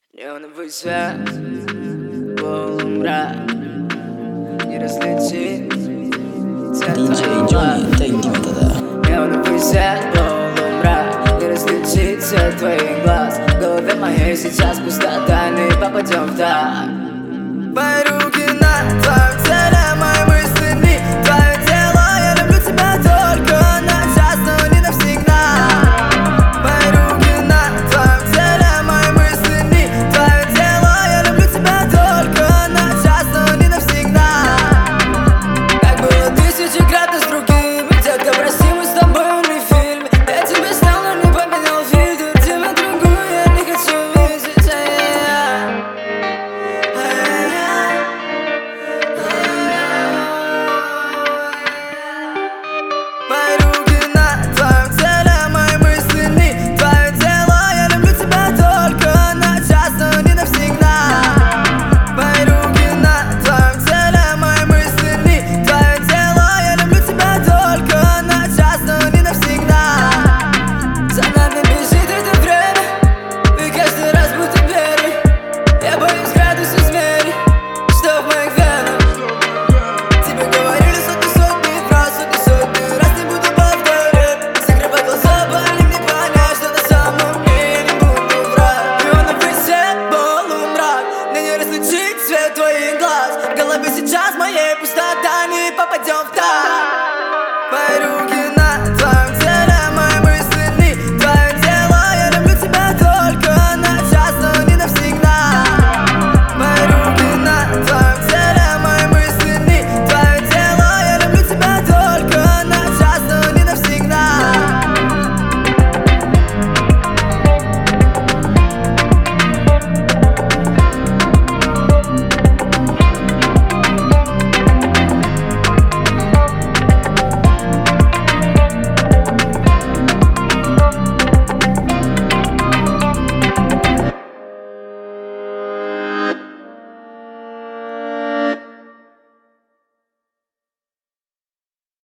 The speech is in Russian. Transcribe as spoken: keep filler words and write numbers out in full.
Неоновый свет, полумрак, не разлетит диджей Johnny, take me тогда. Неоновый свет, полумрак, не разлетит цвет твоих глаз. В голове моей сейчас пустота, мы попадем в так. Мои руки на твоем теле.